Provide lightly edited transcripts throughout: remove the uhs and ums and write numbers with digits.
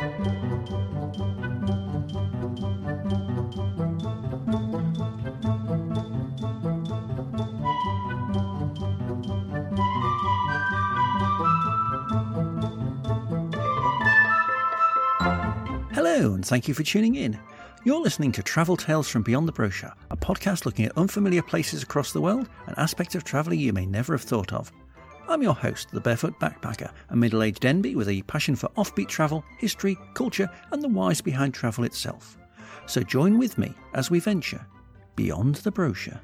Hello, and thank you for tuning in. You're listening to Travel Tales from Beyond the Brochure, a podcast looking at unfamiliar places across the world and aspects of travelling you may never have thought of. I'm your host, the Barefoot Backpacker, a middle-aged Denbigh with a passion for offbeat travel, history, culture, and the whys behind travel itself. So join with me as we venture beyond the brochure.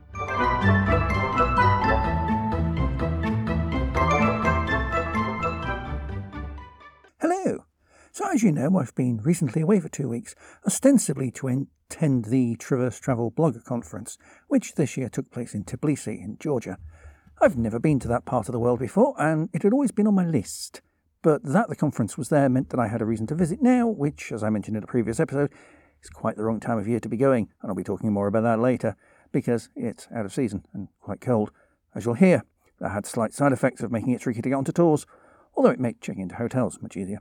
Hello. So as you know, I've been recently away for 2 weeks, ostensibly to attend the Traverse Travel Blogger Conference, which this year took place in Tbilisi in Georgia. I've never been to that part of the world before, and it had always been on my list. But that the conference was there meant that I had a reason to visit now, which, as I mentioned in a previous episode, is quite the wrong time of year to be going, and I'll be talking more about that later, because it's out of season and quite cold. As you'll hear, that had slight side effects of making it tricky to get onto tours, although it made checking into hotels much easier.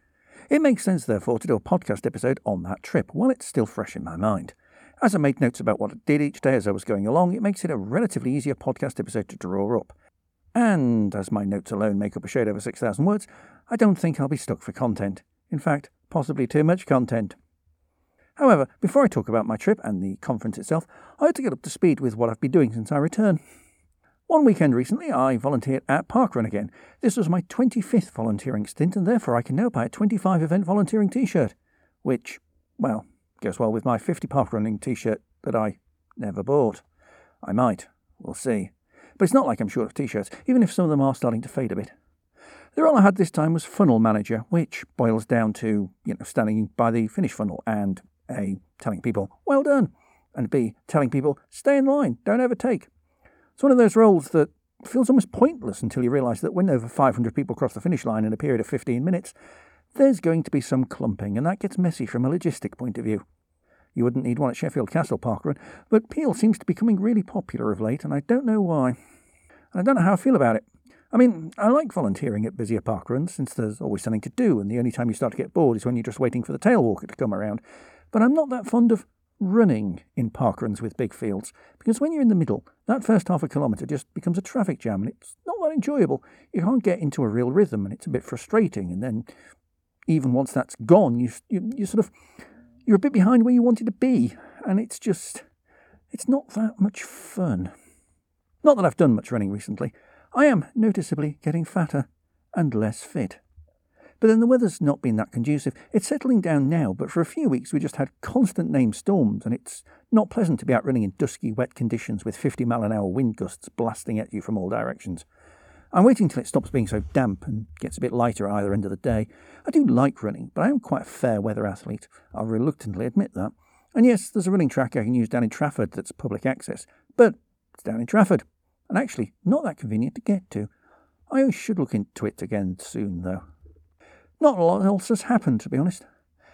It makes sense, therefore, to do a podcast episode on that trip while it's still fresh in my mind. As I made notes about what I did each day as I was going along, it makes it a relatively easier podcast episode to draw up. And as my notes alone make up a shade over 6,000 words, I don't think I'll be stuck for content. In fact, possibly too much content. However, before I talk about my trip and the conference itself, I had to get up to speed with what I've been doing since I returned. One weekend recently, I volunteered at Parkrun again. This was my 25th volunteering stint, and therefore I can now buy a 25 event volunteering t-shirt, which, well, goes well with my 50 parkrunning t-shirt that I never bought. I might. We'll see. But it's not like I'm short of t-shirts, even if some of them are starting to fade a bit. The role I had this time was funnel manager, which boils down to, standing by the finish funnel and A, telling people, well done, and B, telling people, stay in line, don't overtake. It's one of those roles that feels almost pointless until you realise that when over 500 people cross the finish line in a period of 15 minutes, there's going to be some clumping, and that gets messy from a logistic point of view. You wouldn't need one at Sheffield Castle Parkrun, but Peel seems to be becoming really popular of late, and I don't know why. And I don't know how I feel about it. I mean, I like volunteering at busier parkruns, since there's always something to do, and the only time you start to get bored is when you're just waiting for the tailwalker to come around. But I'm not that fond of running in parkruns with big fields, because when you're in the middle, that first half a kilometre just becomes a traffic jam, and it's not that enjoyable. You can't get into a real rhythm, and it's a bit frustrating, and then even once that's gone, you're a bit behind where you wanted to be, and it's not that much fun. Not that I've done much running recently. I am noticeably getting fatter and less fit. But then the weather's not been that conducive. It's settling down now, but for a few weeks we just had constant named storms, and it's not pleasant to be out running in dusky, wet conditions with 50-mile-an-hour wind gusts blasting at you from all directions. I'm waiting till it stops being so damp and gets a bit lighter at either end of the day. I do like running, but I am quite a fair weather athlete. I'll reluctantly admit that. And yes, there's a running track I can use down in Trafford that's public access, but it's down in Trafford, and actually not that convenient to get to. I should look into it again soon, though. Not a lot else has happened, to be honest.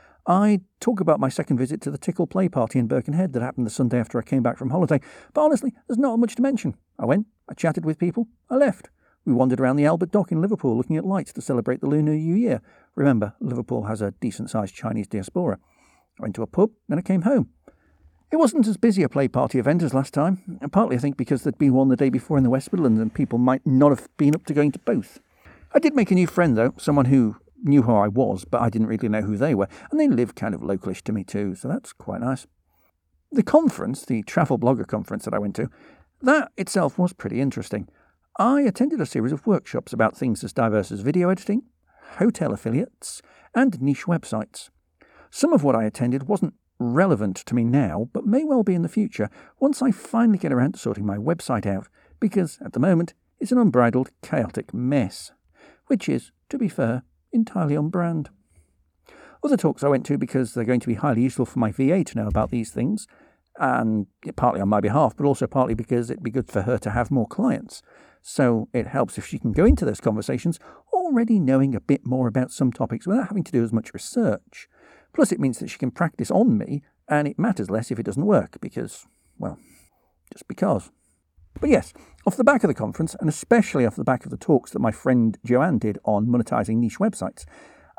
I talk about my second visit to the Tickle Play Party in Birkenhead that happened the Sunday after I came back from holiday, but honestly, there's not much to mention. I went, I chatted with people, I left. We wandered around the Albert Dock in Liverpool looking at lights to celebrate the Lunar New Year. Remember, Liverpool has a decent-sized Chinese diaspora. I went to a pub, then I came home. It wasn't as busy a play party event as last time, partly I think because there'd been one the day before in the West Midlands and people might not have been up to going to both. I did make a new friend, though, someone who knew who I was, but I didn't really know who they were, and they lived kind of localish to me too, so that's quite nice. The conference, the Travel Blogger Conference that I went to, that itself was pretty interesting. I attended a series of workshops about things as diverse as video editing, hotel affiliates, and niche websites. Some of what I attended wasn't relevant to me now, but may well be in the future once I finally get around to sorting my website out, because at the moment it's an unbridled, chaotic mess, which is, to be fair, entirely on brand. Other talks I went to because they're going to be highly useful for my VA to know about these things, and partly on my behalf, but also partly because it'd be good for her to have more clients. So it helps if she can go into those conversations already knowing a bit more about some topics without having to do as much research. Plus it means that she can practice on me, and it matters less if it doesn't work, because, well, just because. But yes, off the back of the conference, and especially off the back of the talks that my friend Joanne did on monetising niche websites,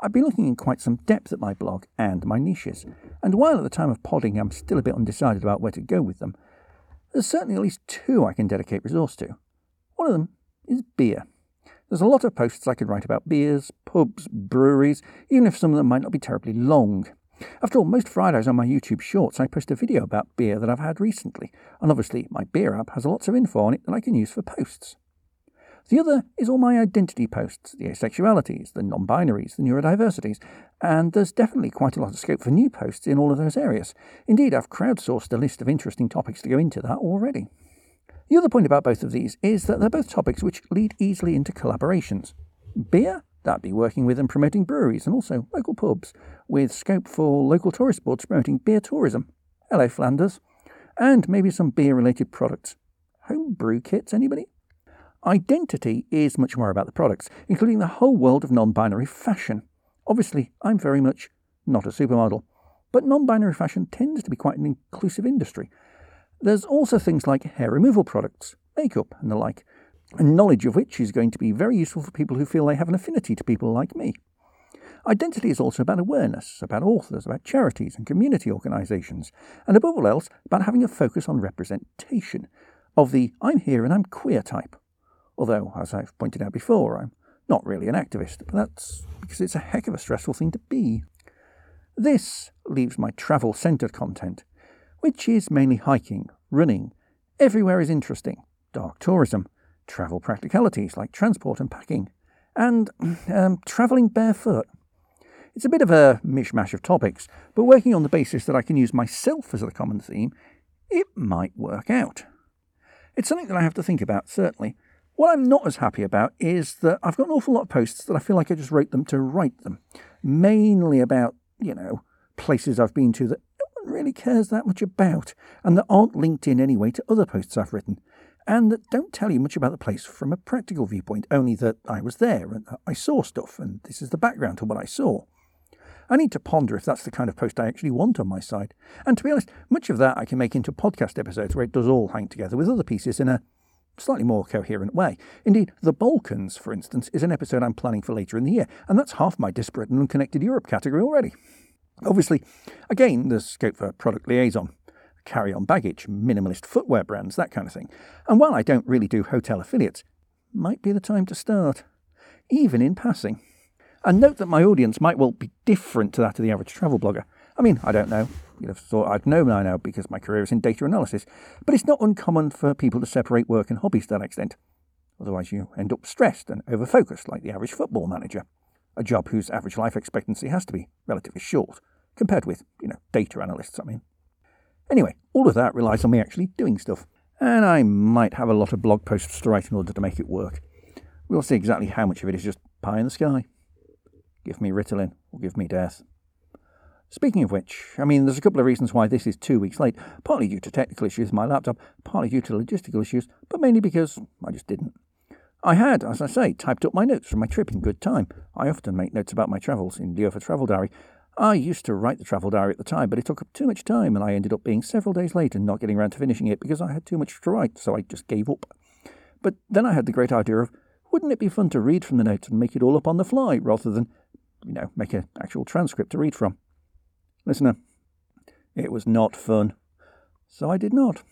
I've been looking in quite some depth at my blog and my niches, and while at the time of podding I'm still a bit undecided about where to go with them, there's certainly at least two I can dedicate resource to. One of them is beer. There's a lot of posts I could write about beers, pubs, breweries, even if some of them might not be terribly long. After all, most Fridays on my YouTube Shorts I post a video about beer that I've had recently, and obviously my beer app has lots of info on it that I can use for posts. The other is all my identity posts, the asexualities, the non-binaries, the neurodiversities, and there's definitely quite a lot of scope for new posts in all of those areas. Indeed, I've crowdsourced a list of interesting topics to go into that already. The other point about both of these is that they're both topics which lead easily into collaborations. Beer? That'd be working with and promoting breweries and also local pubs, with scope for local tourist boards promoting beer tourism. Hello, Flanders. And maybe some beer-related products. Home brew kits, anybody? Identity is much more about the products, including the whole world of non-binary fashion. Obviously, I'm very much not a supermodel, but non-binary fashion tends to be quite an inclusive industry. There's also things like hair removal products, makeup and the like, and knowledge of which is going to be very useful for people who feel they have an affinity to people like me. Identity is also about awareness, about authors, about charities and community organisations, and above all else, about having a focus on representation of the I'm here and I'm queer type. Although, as I've pointed out before, I'm not really an activist, but that's because it's a heck of a stressful thing to be. This leaves my travel-centred content, which is mainly hiking, running, everywhere is interesting, dark tourism, travel practicalities like transport and packing, and travelling barefoot. It's a bit of a mishmash of topics, but working on the basis that I can use myself as a common theme, it might work out. It's something that I have to think about, certainly. What I'm not as happy about is that I've got an awful lot of posts that I feel like I just wrote them to write them. Mainly about, places I've been to that no one really cares that much about, and that aren't linked in any way to other posts I've written, and that don't tell you much about the place from a practical viewpoint, only that I was there and I saw stuff, and this is the background to what I saw. I need to ponder if that's the kind of post I actually want on my side. And to be honest, much of that I can make into podcast episodes where it does all hang together with other pieces in a slightly more coherent way. Indeed, The Balkans, for instance, is an episode I'm planning for later in the year, and that's half my disparate and unconnected Europe category already. Obviously, again, there's scope for product liaison, carry-on baggage, minimalist footwear brands, that kind of thing. And while I don't really do hotel affiliates, might be the time to start, even in passing. And note that my audience might well be different to that of the average travel blogger. I mean, I don't know. You'd have thought I'd know by now because my career is in data analysis, but it's not uncommon for people to separate work and hobbies to that extent. Otherwise you end up stressed and over-focused like the average football manager, a job whose average life expectancy has to be relatively short, compared with, data analysts, I mean. Anyway, all of that relies on me actually doing stuff, and I might have a lot of blog posts to write in order to make it work. We'll see exactly how much of it is just pie in the sky. Give me Ritalin, or give me death. Speaking of which, there's a couple of reasons why this is 2 weeks late, partly due to technical issues with my laptop, partly due to logistical issues, but mainly because I just didn't. I had, as I say, typed up my notes from my trip in good time. I often make notes about my travels in lieu of a travel diary. I used to write the travel diary at the time, but it took up too much time, and I ended up being several days late and not getting around to finishing it because I had too much to write, so I just gave up. But then I had the great idea of, wouldn't it be fun to read from the notes and make it all up on the fly, rather than make an actual transcript to read from? Listener, it was not fun. So I did not.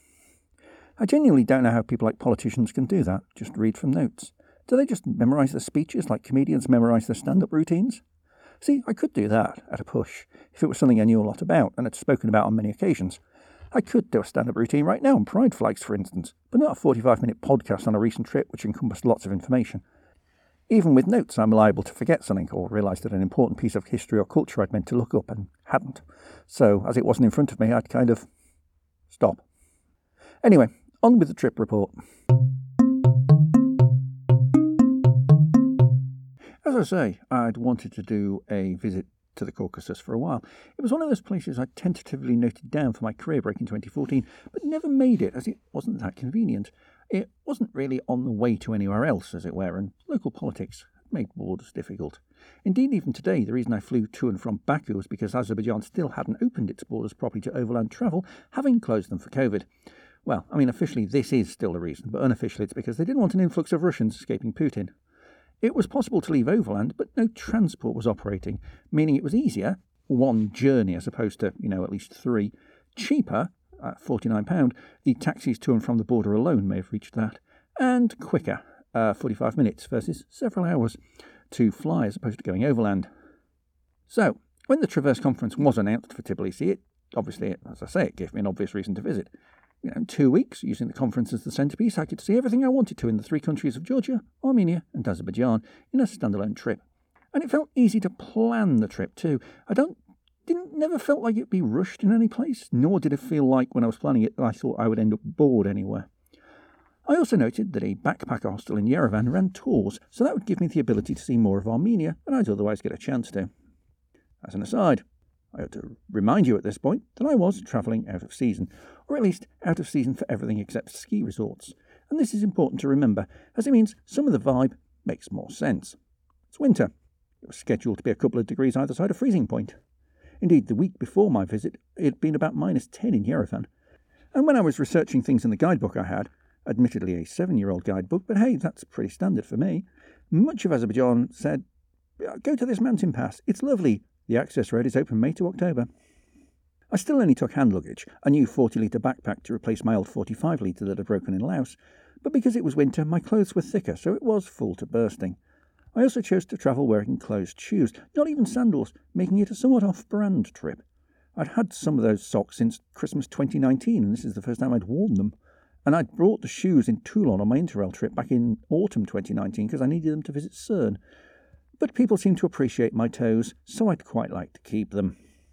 I genuinely don't know how people like politicians can do that, just read from notes. Do they just memorise their speeches like comedians memorise their stand-up routines? See, I could do that at a push, if it was something I knew a lot about and had spoken about on many occasions. I could do a stand-up routine right now on pride flags, for instance, but not a 45-minute podcast on a recent trip which encompassed lots of information. Even with notes, I'm liable to forget something or realise that an important piece of history or culture I'd meant to look up and hadn't. So, as it wasn't in front of me, I'd kind of stop. Anyway, on with the trip report. As I say, I'd wanted to do a visit to the Caucasus for a while. It was one of those places I tentatively noted down for my career break in 2014, but never made it as it wasn't that convenient. It wasn't really on the way to anywhere else, as it were, and local politics made borders difficult. Indeed, even today, the reason I flew to and from Baku was because Azerbaijan still hadn't opened its borders properly to overland travel, having closed them for COVID. Well, officially this is still the reason, but unofficially it's because they didn't want an influx of Russians escaping Putin. It was possible to leave overland, but no transport was operating, meaning it was easier, one journey as opposed to, at least 3, cheaper, at £49, the taxis to and from the border alone may have reached that, and quicker, 45 minutes versus several hours to fly as opposed to going overland. So, when the Traverse Conference was announced for Tbilisi, it gave me an obvious reason to visit. In 2 weeks, using the conference as the centrepiece, I could see everything I wanted to in the 3 countries of Georgia, Armenia and Azerbaijan in a standalone trip. And it felt easy to plan the trip too. Never felt like it'd be rushed in any place, nor did it feel like when I was planning it that I thought I would end up bored anywhere. I also noted that a backpacker hostel in Yerevan ran tours, so that would give me the ability to see more of Armenia than I'd otherwise get a chance to. As an aside, I ought to remind you at this point that I was travelling out of season, or at least out of season for everything except ski resorts, and this is important to remember, as it means some of the vibe makes more sense. It's winter. It was scheduled to be a couple of degrees either side of freezing point. Indeed, the week before my visit, it had been about -10 in Yerevan, and when I was researching things in the guidebook I had, admittedly a 7-year-old guidebook, but hey, that's pretty standard for me, much of Azerbaijan said, "Go to this mountain pass, it's lovely. The access road is open May to October." I still only took hand luggage, a new 40-litre backpack to replace my old 45-litre that had broken in Laos, but because it was winter, my clothes were thicker, so it was full to bursting. I also chose to travel wearing closed shoes, not even sandals, making it a somewhat off-brand trip. I'd had some of those socks since Christmas 2019, and this is the first time I'd worn them. And I'd brought the shoes in Toulon on my Interrail trip back in autumn 2019 because I needed them to visit CERN. But people seemed to appreciate my toes, so I'd quite like to keep them.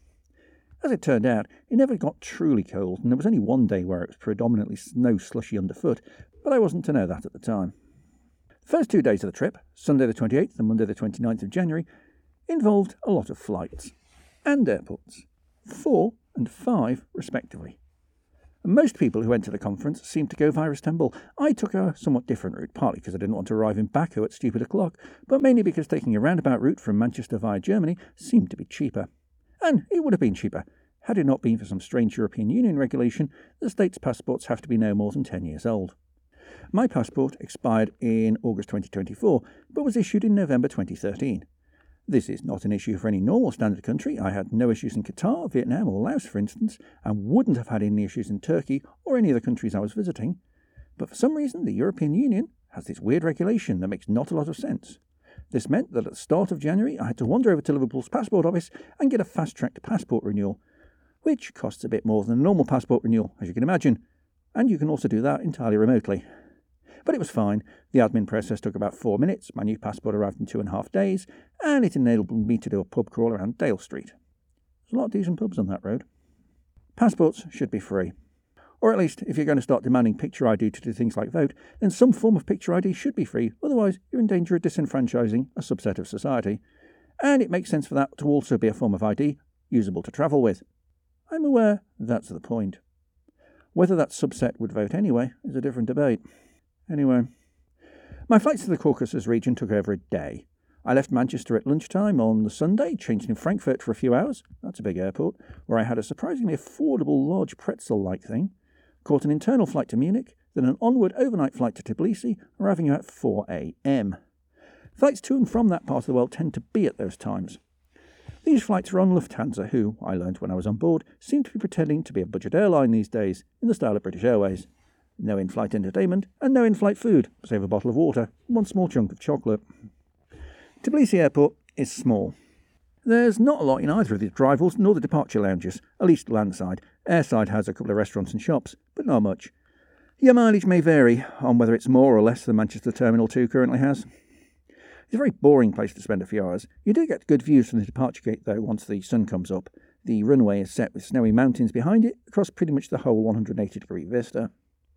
As it turned out, it never got truly cold, and there was only one day where it was predominantly snow slushy underfoot, but I wasn't to know that at the time. The first 2 days of the trip, Sunday the 28th and Monday the 29th of January, involved a lot of flights and airports, 4 and 5 respectively. And most people who went to the conference seemed to go via Istanbul. I took a somewhat different route, partly because I didn't want to arrive in Baku at stupid o'clock, but mainly because taking a roundabout route from Manchester via Germany seemed to be cheaper. And it would have been cheaper, had it not been for some strange European Union regulation that states passports have to be no more than 10 years old. My passport expired in August 2024, but was issued in November 2013. This is not an issue for any normal standard country. I had no issues in Qatar, Vietnam or Laos, for instance, and wouldn't have had any issues in Turkey or any of the countries I was visiting. But for some reason, the European Union has this weird regulation that makes not a lot of sense. This meant that at the start of January, I had to wander over to Liverpool's passport office and get a fast-tracked passport renewal, which costs a bit more than a normal passport renewal, as you can imagine, and you can also do that entirely remotely. But it was fine. The admin process took about 4 minutes, my new passport arrived in 2.5 days, and it enabled me to do a pub crawl around Dale Street. There's a lot of decent pubs on that road. Passports should be free. Or at least, if you're going to start demanding picture ID to do things like vote, then some form of picture ID should be free, otherwise you're in danger of disenfranchising a subset of society. And it makes sense for that to also be a form of ID, usable to travel with. I'm aware that's the point. Whether that subset would vote anyway is a different debate. Anyway, my flights to the Caucasus region took over a day. I left Manchester at lunchtime on the Sunday, changed in Frankfurt for a few hours, that's a big airport, where I had a surprisingly affordable large pretzel-like thing, caught an internal flight to Munich, then an onward overnight flight to Tbilisi, arriving at 4 a.m. Flights to and from that part of the world tend to be at those times. These flights are on Lufthansa, who, I learned when I was on board, seem to be pretending to be a budget airline these days, in the style of British Airways. No in-flight entertainment, and no in-flight food, save a bottle of water, one small chunk of chocolate. Tbilisi Airport is small. There's not a lot in either of the arrivals nor the departure lounges, at least landside. Airside has a couple of restaurants and shops, but not much. Your mileage may vary on whether it's more or less than Manchester Terminal 2 currently has. It's a very boring place to spend a few hours. You do get good views from the departure gate, though, once the sun comes up. The runway is set with snowy mountains behind it, across pretty much the whole 180-degree vista.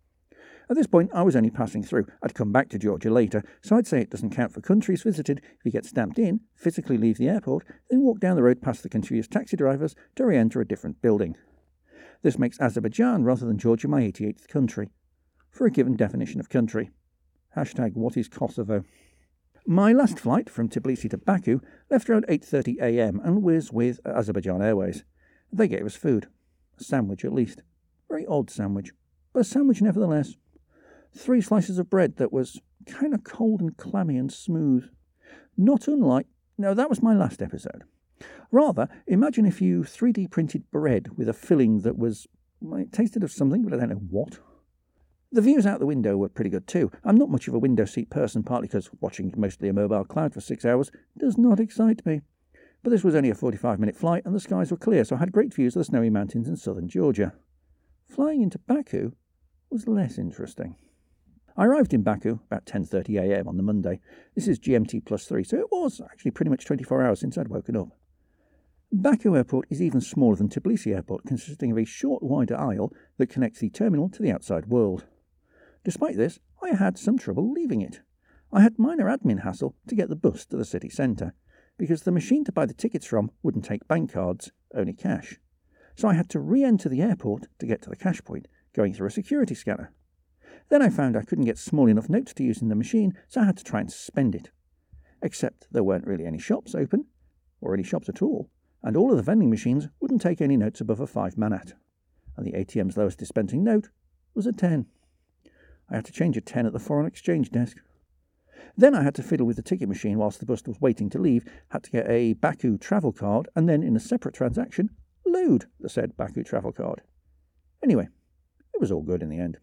At this point, I was only passing through. I'd come back to Georgia later, so I'd say it doesn't count for countries visited if you get stamped in, physically leave the airport, then walk down the road past the confused taxi drivers to re-enter a different building. This makes Azerbaijan rather than Georgia my 88th country, for a given definition of country. Hashtag what is Kosovo? My last flight from Tbilisi to Baku left around 8:30 a.m. and was with Azerbaijan Airways. They gave us food. A sandwich at least. Very odd sandwich, but a sandwich nevertheless. 3 slices of bread that was kind of cold and clammy and smooth. Not unlike... No, that was my last episode. Rather, imagine if you 3D printed bread with a filling that was... Well, it tasted of something, but I don't know what. The views out the window were pretty good too. I'm not much of a window seat person, partly because watching mostly a mobile cloud for 6 hours does not excite me. But this was only a 45-minute flight and the skies were clear, so I had great views of the snowy mountains in southern Georgia. Flying into Baku was less interesting. I arrived in Baku about 10:30 a.m. on the Monday. This is GMT +3, so it was actually pretty much 24 hours since I'd woken up. Baku Airport is even smaller than Tbilisi Airport, consisting of a short, wider aisle that connects the terminal to the outside world. Despite this, I had some trouble leaving it. I had minor admin hassle to get the bus to the city centre, because the machine to buy the tickets from wouldn't take bank cards, only cash. So I had to re-enter the airport to get to the cash point, going through a security scanner. Then I found I couldn't get small enough notes to use in the machine, so I had to try and suspend it. Except there weren't really any shops open, or any shops at all, and all of the vending machines wouldn't take any notes above a 5 manat, and the ATM's lowest dispensing note was a 10. I had to change a 10 at the foreign exchange desk. Then I had to fiddle with the ticket machine whilst the bus was waiting to leave, had to get a Baku travel card, and then in a separate transaction, load the said Baku travel card. Anyway, it was all good in the end.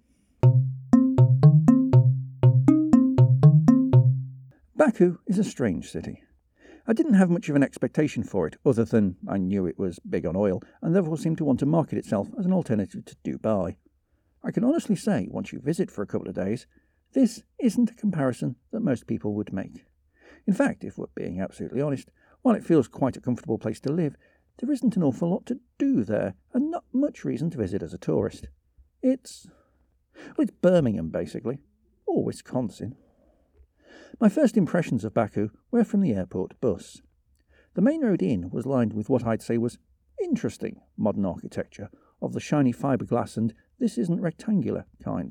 Baku is a strange city. I didn't have much of an expectation for it, other than I knew it was big on oil, and therefore seemed to want to market itself as an alternative to Dubai. I can honestly say, once you visit for a couple of days, this isn't a comparison that most people would make. In fact, if we're being absolutely honest, while it feels quite a comfortable place to live, there isn't an awful lot to do there, and not much reason to visit as a tourist. It's Birmingham, basically, or Wisconsin. My first impressions of Baku were from the airport bus. The main road in was lined with what I'd say was interesting modern architecture, of the shiny fiberglass and this isn't rectangular kind.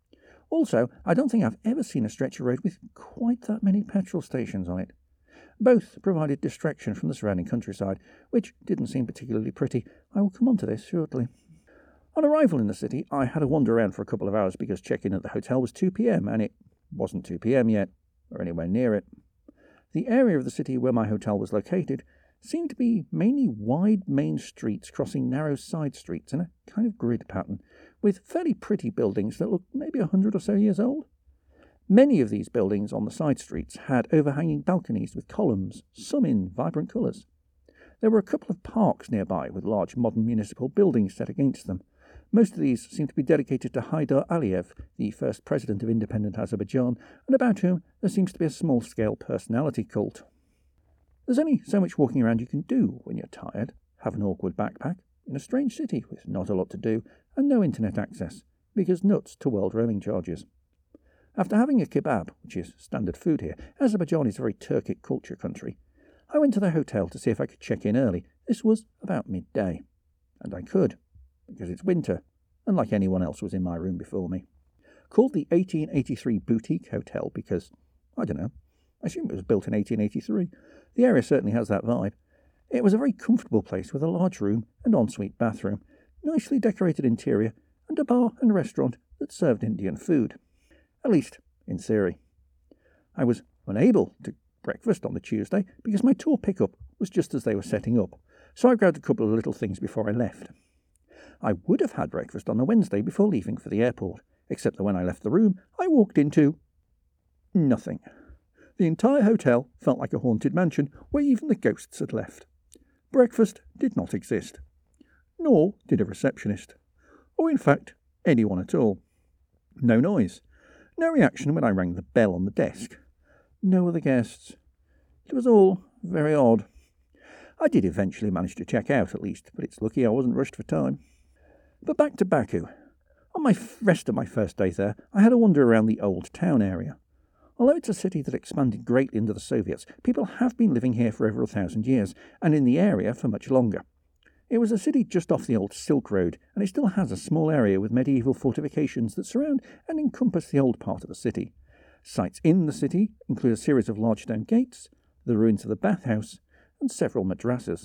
Also, I don't think I've ever seen a stretch of road with quite that many petrol stations on it. Both provided distraction from the surrounding countryside, which didn't seem particularly pretty. I will come on to this shortly. On arrival in the city, I had a wander around for a couple of hours because check-in at the hotel was 2 p.m, and it wasn't 2 p.m. yet, or anywhere near it. The area of the city where my hotel was located seemed to be mainly wide main streets crossing narrow side streets in a kind of grid pattern, with fairly pretty buildings that looked maybe 100 or so years old. Many of these buildings on the side streets had overhanging balconies with columns, some in vibrant colours. There were a couple of parks nearby with large modern municipal buildings set against them. Most of these seemed to be dedicated to Haydar Aliyev, the first president of independent Azerbaijan, and about whom there seems to be a small-scale personality cult. There's only so much walking around you can do when you're tired, have an awkward backpack, in a strange city with not a lot to do and no internet access, because nuts to world roaming charges. After having a kebab, which is standard food here, Azerbaijan is a very Turkic culture country, I went to the hotel to see if I could check in early. This was about midday. And I could, because it's winter, and like anyone else was in my room before me. Called the 1883 Boutique Hotel because, I don't know, I assume it was built in 1883. The area certainly has that vibe. It was a very comfortable place with a large room and ensuite bathroom, nicely decorated interior, and a bar and restaurant that served Indian food. At least, in theory. I was unable to breakfast on the Tuesday because my tour pickup was just as they were setting up, so I grabbed a couple of little things before I left. I would have had breakfast on the Wednesday before leaving for the airport, except that when I left the room, I walked into nothing. The entire hotel felt like a haunted mansion where even the ghosts had left. Breakfast did not exist, nor did a receptionist, or in fact, anyone at all. No noise, no reaction when I rang the bell on the desk, no other guests. It was all very odd. I did eventually manage to check out at least, but it's lucky I wasn't rushed for time. But back to Baku. On my rest of my first day there, I had a wander around the old town area. Although it's a city that expanded greatly under the Soviets, people have been living here for over 1,000 years, and in the area for much longer. It was a city just off the old Silk Road, and it still has a small area with medieval fortifications that surround and encompass the old part of the city. Sites in the city include a series of large stone gates, the ruins of the bathhouse, and several madrasas.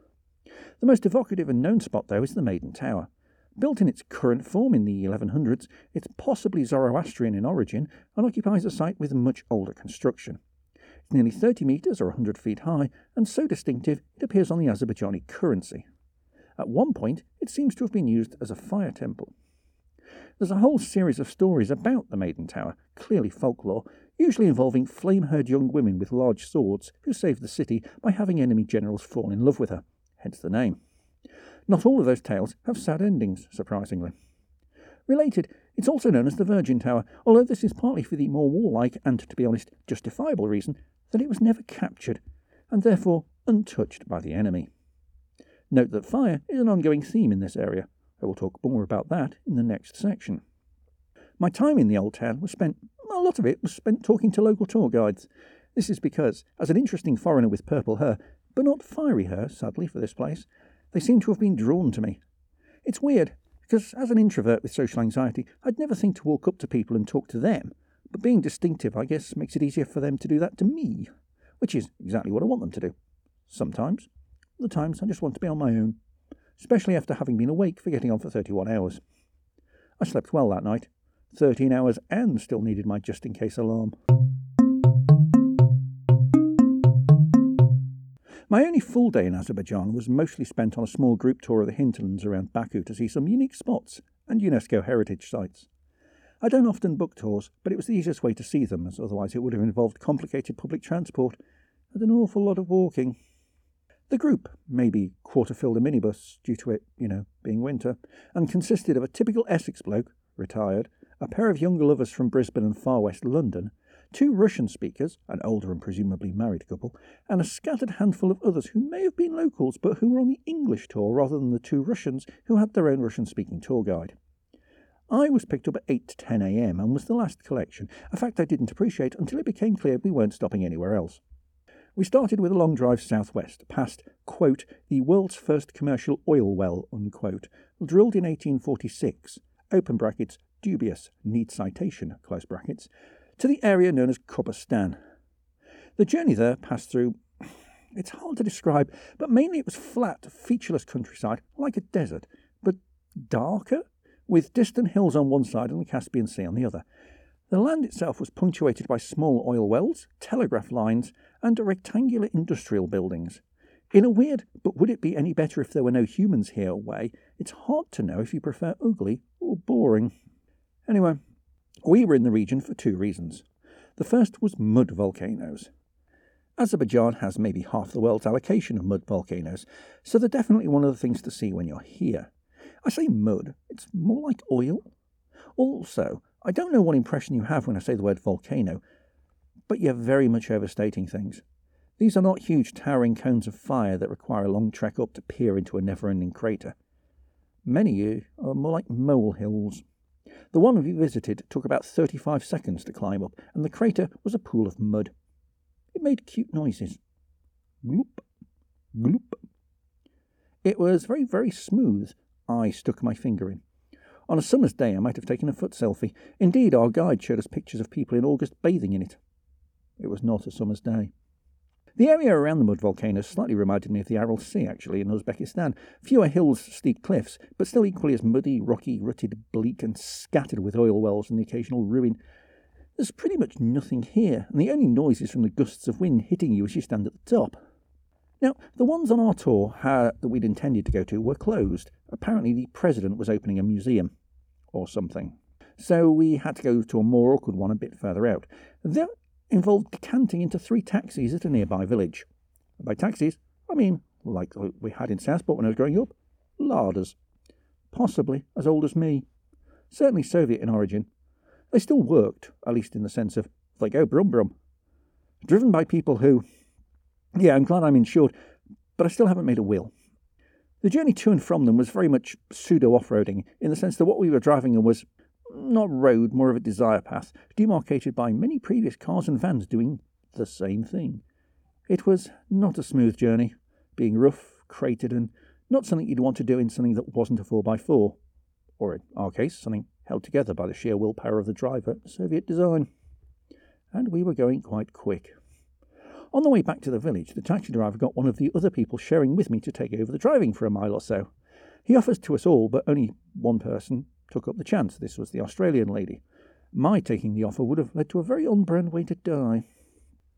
The most evocative and known spot, though, is the Maiden Tower. Built in its current form in the 1100s, it's possibly Zoroastrian in origin and occupies a site with much older construction. It's nearly 30 metres or 100 feet high, and so distinctive it appears on the Azerbaijani currency. At one point, it seems to have been used as a fire temple. There's a whole series of stories about the Maiden Tower, clearly folklore, usually involving flame-haired young women with large swords who saved the city by having enemy generals fall in love with her, hence the name. Not all of those tales have sad endings, surprisingly. Related, it's also known as the Virgin Tower, although this is partly for the more warlike and, to be honest, justifiable reason that it was never captured, and therefore untouched by the enemy. Note that fire is an ongoing theme in this area. I will talk more about that in the next section. My time in the old town a lot of it was spent talking to local tour guides. This is because, as an interesting foreigner with purple hair, but not fiery hair, sadly, for this place, they seem to have been drawn to me. It's weird, because as an introvert with social anxiety, I'd never think to walk up to people and talk to them, but being distinctive, I guess, makes it easier for them to do that to me, which is exactly what I want them to do. Sometimes. Other times, I just want to be on my own, especially after having been awake for getting on for 31 hours. I slept well that night, 13 hours, and still needed my just-in-case alarm. My only full day in Azerbaijan was mostly spent on a small group tour of the hinterlands around Baku to see some unique spots and UNESCO heritage sites. I don't often book tours, but it was the easiest way to see them, as otherwise it would have involved complicated public transport and an awful lot of walking. The group maybe quarter-filled a minibus, due to it, being winter, and consisted of a typical Essex bloke, retired, a pair of younger lovers from Brisbane and far west London, 2 Russian speakers, an older and presumably married couple, and a scattered handful of others who may have been locals but who were on the English tour rather than the 2 Russians who had their own Russian-speaking tour guide. I was picked up at 8 to 10 a.m. and was the last collection, a fact I didn't appreciate until it became clear we weren't stopping anywhere else. We started with a long drive southwest, past, quote, the world's first commercial oil well, unquote, drilled in 1846, open brackets, dubious, need citation, close brackets, to the area known as Kobustan. The journey there passed through, it's hard to describe, but mainly it was flat, featureless countryside, like a desert, but darker, with distant hills on one side and the Caspian Sea on the other. The land itself was punctuated by small oil wells, telegraph lines, and rectangular industrial buildings. In a weird, but would it be any better if there were no humans here way, it's hard to know if you prefer ugly or boring. Anyway, we were in the region for 2 reasons. The first was mud volcanoes. Azerbaijan has maybe half the world's allocation of mud volcanoes, so they're definitely one of the things to see when you're here. I say mud, it's more like oil. Also, I don't know what impression you have when I say the word volcano, but you're very much overstating things. These are not huge towering cones of fire that require a long trek up to peer into a never-ending crater. Many are more like molehills. The one we visited took about 35 seconds to climb up, and the crater was a pool of mud. It made cute noises. Gloop, gloop. It was very, very smooth. I stuck my finger in. On a summer's day, I might have taken a foot selfie. Indeed, our guide showed us pictures of people in August bathing in it. It was not a summer's day. The area around the mud volcanoes slightly reminded me of the Aral Sea, actually, in Uzbekistan. Fewer hills, steep cliffs, but still equally as muddy, rocky, rutted, bleak, and scattered with oil wells and the occasional ruin. There's pretty much nothing here, and the only noise is from the gusts of wind hitting you as you stand at the top. Now, the ones on our tour that we'd intended to go to were closed. Apparently the president was opening a museum, or something. So we had to go to a more awkward one a bit further out. That involved decanting into 3 taxis at a nearby village. By taxis, I mean, like we had in Southport when I was growing up, larders. Possibly as old as me. Certainly Soviet in origin. They still worked, at least in the sense of, they go brum brum. Driven by people who... Yeah, I'm glad I'm insured, but I still haven't made a will. The journey to and from them was very much pseudo-off-roading, in the sense that what we were driving on was not road, more of a desire path, demarcated by many previous cars and vans doing the same thing. It was not a smooth journey, being rough, cratered, and not something you'd want to do in something that wasn't a 4x4, or in our case, something held together by the sheer willpower of the driver, Soviet design. And we were going quite quick. On the way back to the village, the taxi driver got one of the other people sharing with me to take over the driving for a mile or so. He offers to us all, but only one person took up the chance. This was the Australian lady. My taking the offer would have led to a very on-brand way to die.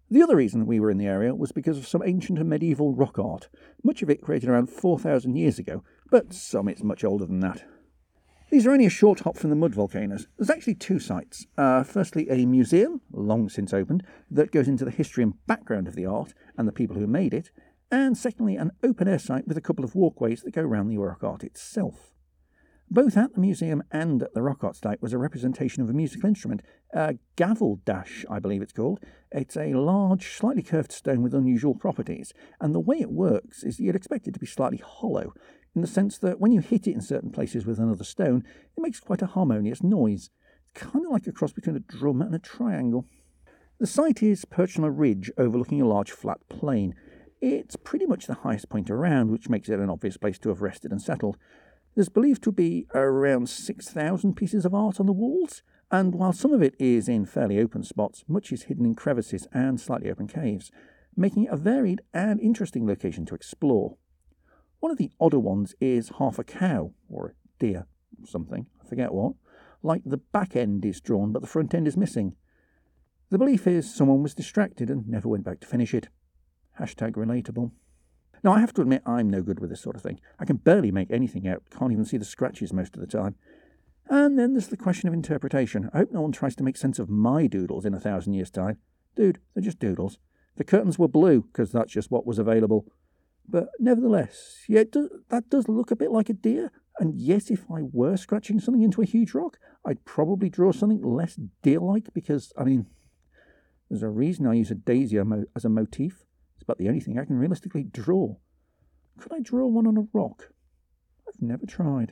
The other reason we were in the area was because of some ancient and medieval rock art, much of it created around 4,000 years ago, but some it's much older than that. These are only a short hop from the mud volcanoes. There's actually two sites. Firstly, a museum, long since opened, that goes into the history and background of the art and the people who made it, and secondly, an open-air site with a couple of walkways that go around the rock art itself. Both at the museum and at the rock art site was a representation of a musical instrument, a gavel dash, I believe it's called. It's a large, slightly curved stone with unusual properties, and the way it works is you'd expect it to be slightly hollow, in the sense that when you hit it in certain places with another stone, it makes quite a harmonious noise. It's kind of like a cross between a drum and a triangle. The site is perched on a ridge overlooking a large flat plain. It's pretty much the highest point around, which makes it an obvious place to have rested and settled. There's believed to be around 6,000 pieces of art on the walls, and while some of it is in fairly open spots, much is hidden in crevices and slightly open caves, making it a varied and interesting location to explore. One of the odder ones is half a cow, or a deer, something, I forget what. Like the back end is drawn, but the front end is missing. The belief is someone was distracted and never went back to finish it. #relatable. Now, I have to admit I'm no good with this sort of thing. I can barely make anything out, can't even see the scratches most of the time. And then there's the question of interpretation. I hope no one tries to make sense of my doodles in 1,000 years' time. Dude, they're just doodles. The curtains were blue, because that's just what was available. But nevertheless, yeah, that does look a bit like a deer. And yes, if I were scratching something into a huge rock, I'd probably draw something less deer-like, because, there's a reason I use a daisy as a motif. It's about the only thing I can realistically draw. Could I draw one on a rock? I've never tried.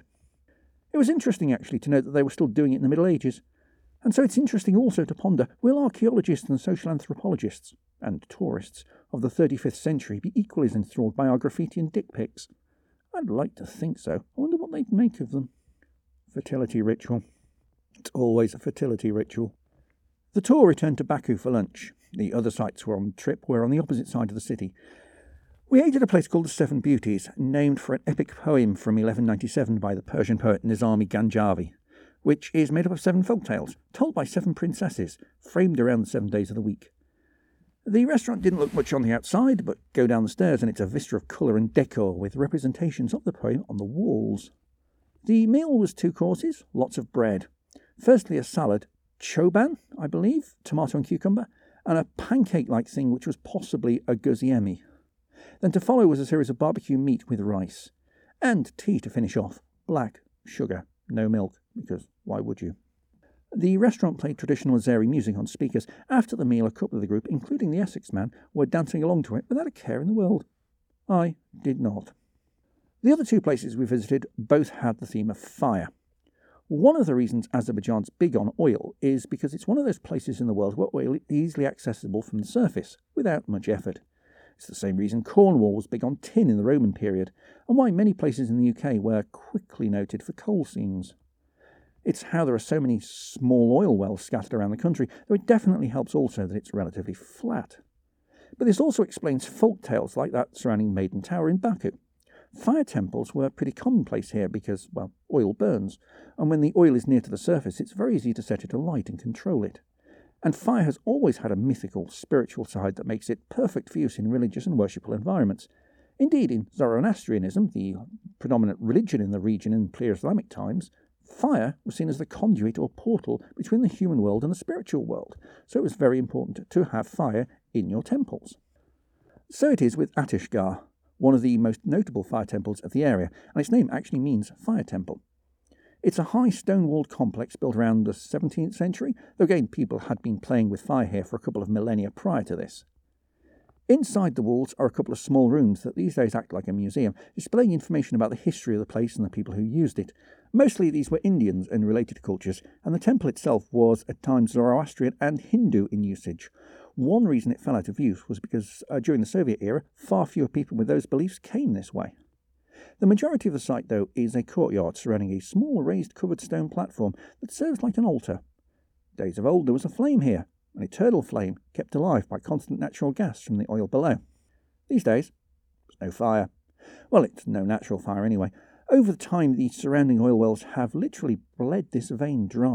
It was interesting, actually, to note that they were still doing it in the Middle Ages. And so it's interesting also to ponder, will archaeologists and social anthropologists, and tourists, of the 35th century be equally as enthralled by our graffiti and dick pics? I'd like to think so. I wonder what they'd make of them. Fertility ritual. It's always a fertility ritual. The tour returned to Baku for lunch. The other sites were on the trip were on the opposite side of the city. We ate at a place called the Seven Beauties, named for an epic poem from 1197 by the Persian poet Nizami Ganjavi, which is made up of 7 folk tales, told by 7 princesses, framed around the 7 days of the week. The restaurant didn't look much on the outside, but go down the stairs and it's a vista of colour and decor with representations of the poem on the walls. The meal was 2 courses, lots of bread. Firstly, a salad, choban, I believe, tomato and cucumber, and a pancake-like thing which was possibly a guziemi. Then to follow was a series of barbecue meat with rice. And tea to finish off. Black, sugar, no milk, because why would you? The restaurant played traditional Azeri music on speakers. After the meal, a couple of the group, including the Essex man, were dancing along to it without a care in the world. I did not. The other 2 places we visited both had the theme of fire. One of the reasons Azerbaijan's big on oil is because it's one of those places in the world where oil is easily accessible from the surface, without much effort. It's the same reason Cornwall was big on tin in the Roman period, and why many places in the UK were quickly noted for coal seams. It's how there are so many small oil wells scattered around the country, though it definitely helps also that it's relatively flat. But this also explains folk tales like that surrounding Maiden Tower in Baku. Fire temples were pretty commonplace here because, well, oil burns, and when the oil is near to the surface, it's very easy to set it alight and control it. And fire has always had a mythical, spiritual side that makes it perfect for use in religious and worshipful environments. Indeed, in Zoroastrianism, the predominant religion in the region in pre-Islamic times, fire was seen as the conduit or portal between the human world and the spiritual world, so it was very important to have fire in your temples. So it is with Ateshgah, one of the most notable fire temples of the area, and its name actually means fire temple. It's a high stone-walled complex built around the 17th century, though again people had been playing with fire here for a couple of millennia prior to this. Inside the walls are a couple of small rooms that these days act like a museum, displaying information about the history of the place and the people who used it. Mostly these were Indians and related cultures, and the temple itself was at times Zoroastrian and Hindu in usage. One reason it fell out of use was because during the Soviet era, far fewer people with those beliefs came this way. The majority of the site, though, is a courtyard surrounding a small raised covered stone platform that serves like an altar. Days of old there was a flame here, an eternal flame kept alive by constant natural gas from the oil below. These days, there's no fire. Well, it's no natural fire anyway. Over the time, the surrounding oil wells have literally bled this vein dry,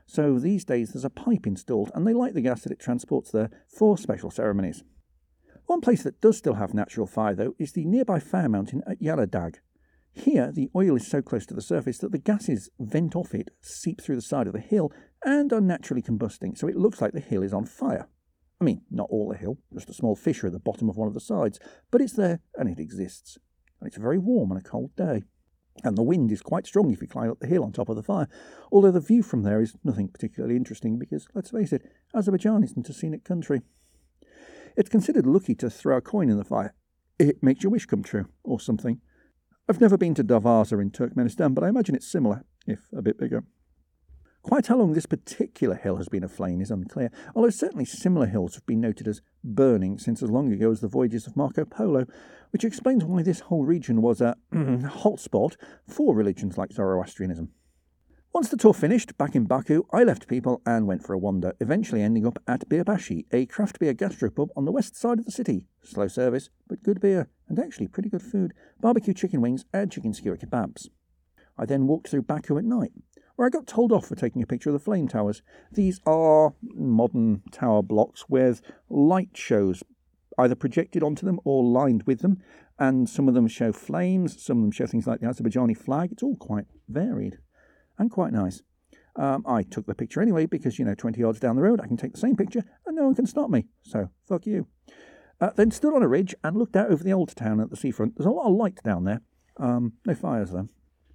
so these days there's a pipe installed and they light the gas that it transports there for special ceremonies. One place that does still have natural fire, though, is the nearby fire mountain at Yaladag. Here, the oil is so close to the surface that the gases vent off it, seep through the side of the hill, and are naturally combusting, so it looks like the hill is on fire. I mean, not all the hill, just a small fissure at the bottom of one of the sides, but it's there and it exists. And it's very warm on a cold day. And the wind is quite strong if you climb up the hill on top of the fire, although the view from there is nothing particularly interesting because, let's face it, Azerbaijan isn't a scenic country. It's considered lucky to throw a coin in the fire. It makes your wish come true, or something. I've never been to Darvaza in Turkmenistan, but I imagine it's similar, if a bit bigger. Quite how long this particular hill has been aflame is unclear, although certainly similar hills have been noted as burning since as long ago as the voyages of Marco Polo, which explains why this whole region was a hotspot for religions like Zoroastrianism. Once the tour finished, back in Baku, I left people and went for a wander, eventually ending up at Birbashi, a craft beer gastropub on the west side of the city. Slow service, but good beer, and actually pretty good food, barbecue chicken wings and chicken skewer kebabs. I then walked through Baku at night, where I got told off for taking a picture of the flame towers. These are modern tower blocks with light shows either projected onto them or lined with them, and some of them show flames, some of them show things like the Azerbaijani flag. It's all quite varied and quite nice. I took the picture anyway because, 20 yards down the road I can take the same picture and no one can stop me, so fuck you. Then stood on a ridge and looked out over the old town at the seafront. There's a lot of light down there. No fires though.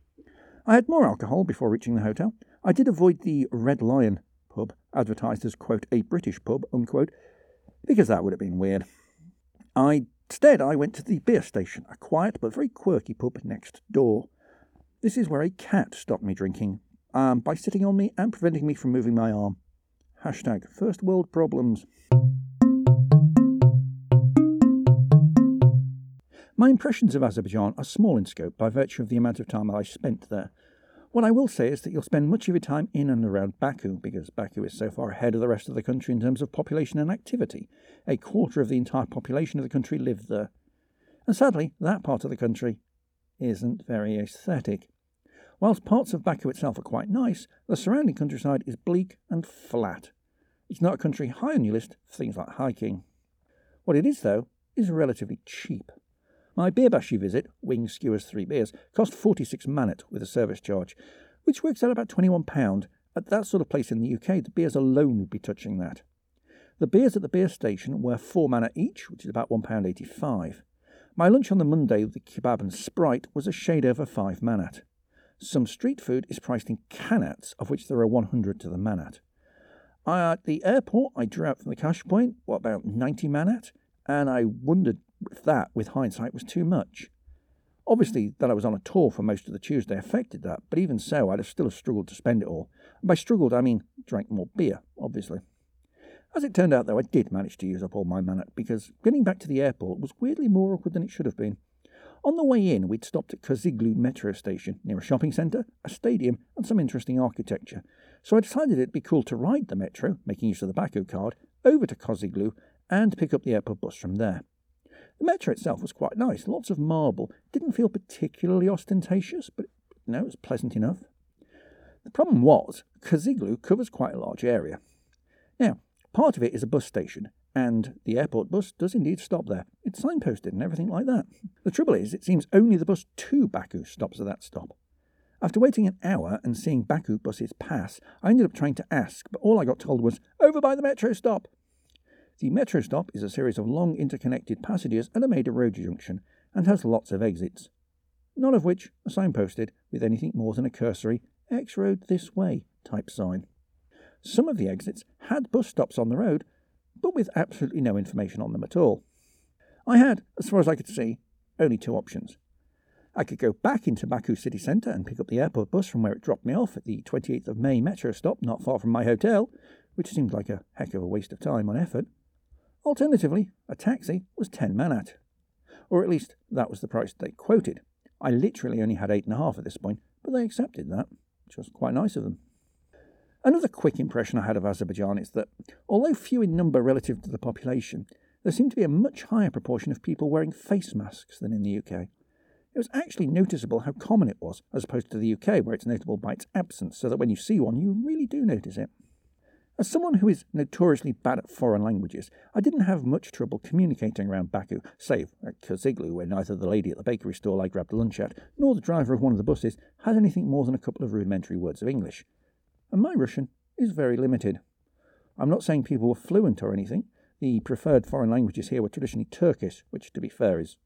I had more alcohol before reaching the hotel. I did avoid the Red Lion pub, advertised as, quote, a British pub, unquote, because that would have been weird. Instead, I went to the beer station, a quiet but very quirky pub next door. This is where a cat stopped me drinking, by sitting on me and preventing me from moving my arm. Hashtag first world problems. My impressions of Azerbaijan are small in scope by virtue of the amount of time I spent there. What I will say is that you'll spend much of your time in and around Baku, because Baku is so far ahead of the rest of the country in terms of population and activity. A quarter of the entire population of the country live there. And sadly, that part of the country isn't very aesthetic. Whilst parts of Baku itself are quite nice, the surrounding countryside is bleak and flat. It's not a country high on your list for things like hiking. What it is, though, is relatively cheap. My Birbashi visit, wings, skewers, 3 beers, cost 46 manat with a service charge, which works out about £21. At that sort of place in the UK, the beers alone would be touching that. The beers at the beer station were 4 manat each, which is about £1.85. My lunch on the Monday with the kebab and Sprite was a shade over 5 manat. Some street food is priced in kanats, of which there are 100 to the manat. At the airport, I drew out from the cash point, about 90 manat, and I wondered if that, with hindsight, was too much. Obviously, that I was on a tour for most of the Tuesday affected that, but even so, I'd still have struggled to spend it all. And by struggled, I mean drank more beer, obviously. As it turned out, though, I did manage to use up all my manat, because getting back to the airport was weirdly more awkward than it should have been. On the way in, we'd stopped at Koziglu metro station, near a shopping centre, a stadium, and some interesting architecture. So I decided it'd be cool to ride the metro, making use of the Baku card, over to Koziglu, and pick up the airport bus from there. The metro itself was quite nice, lots of marble, didn't feel particularly ostentatious, but it was pleasant enough. The problem was, Koziglu covers quite a large area. Now, part of it is a bus station, and the airport bus does indeed stop there. It's signposted and everything like that. The trouble is, it seems only the bus to Baku stops at that stop. After waiting an hour and seeing Baku buses pass, I ended up trying to ask, but all I got told was, over by the metro stop. The metro stop is a series of long interconnected passages at a major road junction and has lots of exits, none of which are signposted with anything more than a cursory X road this way type sign. Some of the exits had bus stops on the road, but with absolutely no information on them at all. I had, as far as I could see, only 2 options. I could go back into Baku city centre and pick up the airport bus from where it dropped me off at the 28th of May metro stop not far from my hotel, which seemed like a heck of a waste of time and effort. Alternatively, a taxi was 10 manat. Or at least that was the price they quoted. I literally only had 8.5 at this point, but they accepted that, which was quite nice of them. Another quick impression I had of Azerbaijan is that, although few in number relative to the population, there seemed to be a much higher proportion of people wearing face masks than in the UK. it was actually noticeable how common it was, as opposed to the UK, where it's notable by its absence, so that when you see one, you really do notice it. As someone who is notoriously bad at foreign languages, I didn't have much trouble communicating around Baku, save at Kaziglu, where neither the lady at the bakery stall I grabbed lunch at, nor the driver of one of the buses had anything more than a couple of rudimentary words of English. And my Russian is very limited. I'm not saying people were fluent or anything. The preferred foreign languages here were traditionally Turkish, which, to be fair, is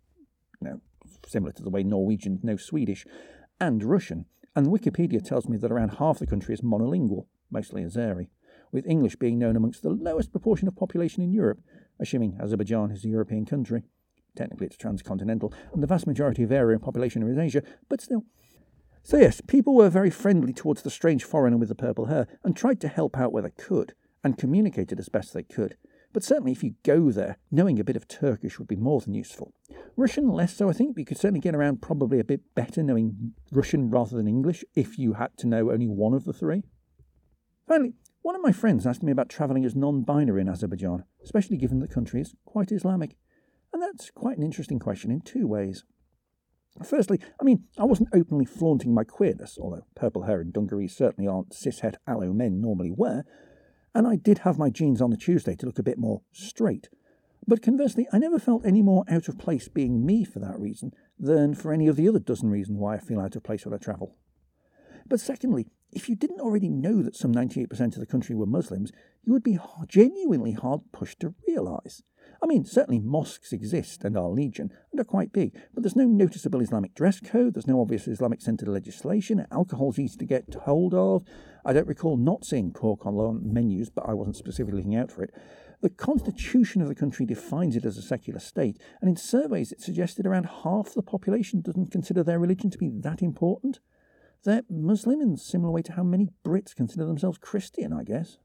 similar to the way Norwegians know Swedish, and Russian, and Wikipedia tells me that around half the country is monolingual, mostly Azeri, with English being known amongst the lowest proportion of population in Europe, assuming Azerbaijan is a European country. Technically it's transcontinental, and the vast majority of area and population is Asia, but still. So yes, people were very friendly towards the strange foreigner with the purple hair, and tried to help out where they could, and communicated as best they could. But certainly if you go there, knowing a bit of Turkish would be more than useful. Russian less so, I think, but you could certainly get around probably a bit better knowing Russian rather than English, if you had to know only one of the three. Finally, one of my friends asked me about travelling as non-binary in Azerbaijan, especially given the country is quite Islamic. And that's quite an interesting question in two ways. Firstly, I wasn't openly flaunting my queerness, although purple hair and dungarees certainly aren't cishet allo men normally wear, and I did have my jeans on the Tuesday to look a bit more straight. But conversely, I never felt any more out of place being me for that reason than for any of the other dozen reasons why I feel out of place when I travel. But secondly, if you didn't already know that some 98% of the country were Muslims, you would be genuinely hard-pushed to realise. Certainly mosques exist and are legion, and are quite big, but there's no noticeable Islamic dress code, there's no obvious Islamic-centred legislation, alcohol's easy to get hold of. I don't recall not seeing pork on menus, but I wasn't specifically looking out for it. The constitution of the country defines it as a secular state, and in surveys it suggested around half the population doesn't consider their religion to be that important. They're Muslim in a similar way to how many Brits consider themselves Christian, I guess.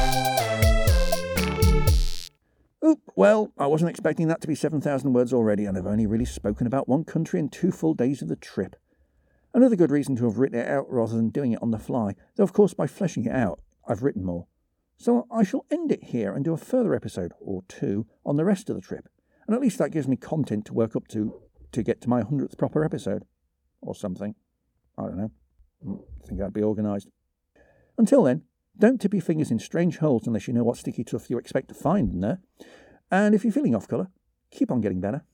Oop, well, I wasn't expecting that to be 7,000 words already, and I've only really spoken about one country in 2 full days of the trip. Another good reason to have written it out rather than doing it on the fly, though of course by fleshing it out, I've written more. So I shall end it here and do a further episode, or 2, on the rest of the trip, and at least that gives me content to work up to get to my 100th proper episode. Or something. I don't know. I think I'd be organised. Until then, don't tip your fingers in strange holes unless you know what sticky stuff you expect to find in there. And if you're feeling off colour, keep on getting better.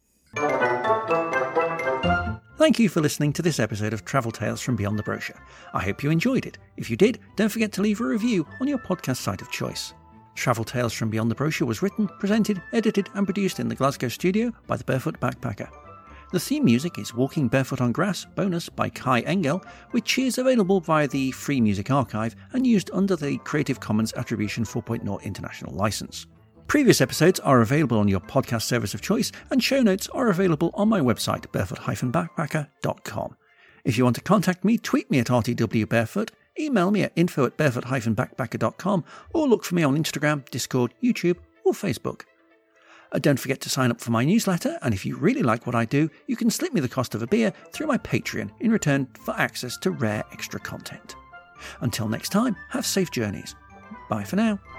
Thank you for listening to this episode of Travel Tales from Beyond the Brochure. I hope you enjoyed it. If you did, don't forget to leave a review on your podcast site of choice. Travel Tales from Beyond the Brochure was written, presented, edited and produced in the Glasgow studio by the Barefoot Backpacker. The theme music is Walking Barefoot on Grass, bonus by Kai Engel, which is available via the Free Music Archive and used under the Creative Commons Attribution 4.0 International License. Previous episodes are available on your podcast service of choice, and show notes are available on my website, barefoot-backpacker.com. If you want to contact me, tweet me at rtwbarefoot, email me at info@barefoot-backpacker.com, or look for me on Instagram, Discord, YouTube, or Facebook. Don't forget to sign up for my newsletter, and if you really like what I do, you can slip me the cost of a beer through my Patreon in return for access to rare extra content. Until next time, have safe journeys. Bye for now.